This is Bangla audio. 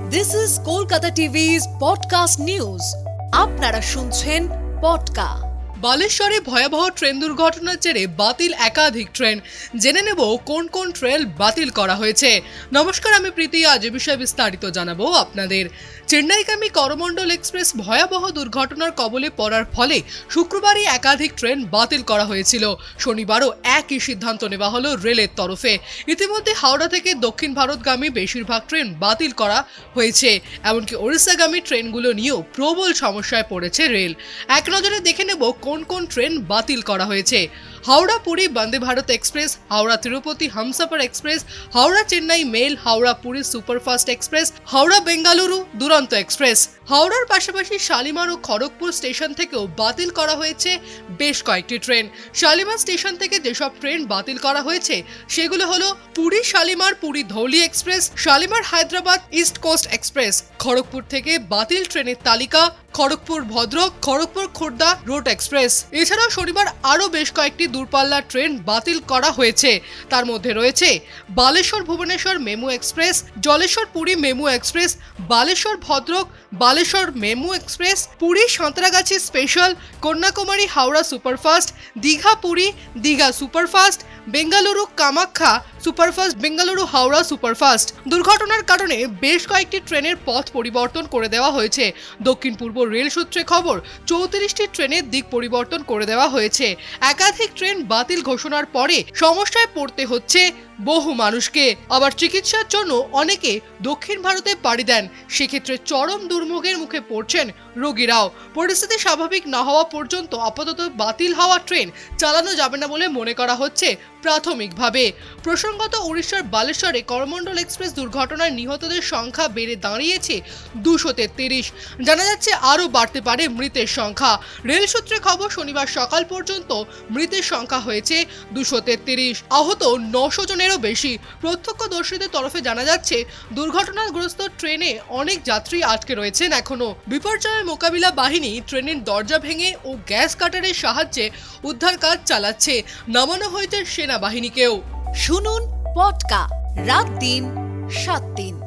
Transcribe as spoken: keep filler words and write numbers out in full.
This is Kolkata টিভি's podcast news. আপনারা শুনছেন পডকা। বালেশ্বরে ভয়াবহ ট্রেন দুর্ঘটনার জেরে বাতিল একাধিক ট্রেন। জেনে নেব কোন কোন ট্রেন বাতিল করা হয়েছে। নমস্কার, আমি প্রীতি। আজ এ বিষয়ে বিস্তারিত জানাবো আপনাদের। চেন্নাইগামী করমণ্ডল এক্সপ্রেস ভয়াবহ দুর্ঘটনার কবলে পড়ার ফলে শুক্রবারই একাধিক ট্রেন বাতিল করা হয়েছিল। শনিবারও একই সিদ্ধান্ত নেওয়া হলো রেলের তরফে। ইতিমধ্যে হাওড়া থেকে দক্ষিণ ভারতগামী বেশিরভাগ ট্রেন বাতিল করা হয়েছে। এমনকি ওড়িশাগামী ট্রেনগুলো নিয়েও প্রবল সমস্যায় পড়েছে রেল। এক নজরে দেখে নেব কোন কোন ট্রেন বাতিল করা হয়েছে। Howrah Puri Vande Bharat express, Howrah Tirupati Humsafar express, Howrah Chennai mail, Howrah Puri superfast express, Howrah Bengaluru Duronto express. হাওড়ার পাশাপাশি শালিমার ও খড়গপুর স্টেশন থেকেও বাতিল করা হয়েছে বেশ কয়েকটি ট্রেন। শালিমার স্টেশন থেকে যেসব ট্রেন বাতিল করা হয়েছে সেগুলো হলো Puri Shalimar Puri Dhauli express, Shalimar Hyderabad east coast express. Kharagpur থেকে বাতিল ট্রেনের তালিকা খড়গপুর ভদ্রক, খড়গপুর খুর্দা রুট এক্সপ্রেস। এছাড়াও শনিবার আরও বেশ কয়েকটি দূরপাল্লার ট্রেন বাতিল করা হয়েছে। তার মধ্যে রয়েছে Balasore Bhubaneswar MEMU express, Jaleswar Puri MEMU express, Balasore Bhadrak Balasore MEMU express, Puri Santragachi special, Kanyakumari Howrah superfast, Digha Puri Digha superfast, Bengaluru Kamakhya superfast, Bengaluru Howrah superfast. দুর্ঘটনার কারণে বেশ কয়েকটি ট্রেনের পথ পরিবর্তন করে দেওয়া হয়েছে। দক্ষিণ পূর্ব রেল সূত্রে খবর, চৌত্রিশটি ট্রেনের দিক পরিবর্তন করে দেওয়া হয়েছে। একাধিক ট্রেন বাতিল ঘোষণার পরে সমস্যায় পড়তে হচ্ছে বহু মানুষকে। আবার চিকিৎসার জন্য অনেকে দক্ষিণ ভারতে পাড়ি দেন। সেক্ষেত্রে চরম দুর্ভোগের মুখে পড়ছেন রোগীরাও। পরিস্থিতি স্বাভাবিক না হওয়া পর্যন্ত আপাতত বাতিল হওয়া ট্রেন চালানো যাবে না বলে মনে করা হচ্ছে প্রাথমিকভাবে। প্রসঙ্গত, উড়িষ্যার বালেশ্বরে করমণ্ডল এক্সপ্রেস দুর্ঘটনায় নিহতদের সংখ্যা বেড়ে দাঁড়িয়েছে দুশো তেত্রিশ। জানা যাচ্ছে আরও বাড়তে পারে মৃতের সংখ্যা। রেল সূত্রে খবর, শনিবার সকাল পর্যন্ত মৃতের সংখ্যা হয়েছে দুশো তেত্রিশ। আহত নশো জনেরও বেশি। প্রত্যক্ষদর্শীদের তরফে জানা যাচ্ছে দুর্ঘটনাগ্রস্ত ট্রেনে অনেক যাত্রী আটকে রয়েছেন এখনো। বিপর্যয়ের মোকাবিলা বাহিনী ট্রেনের দরজা ভেঙে ও গ্যাস কাটারের সাহায্যে উদ্ধার কাজ চালাচ্ছে। নামানো হয়েছে সেনাবাহিনীকেও। শুনুন পডকা, রাত দিন সাত দিন।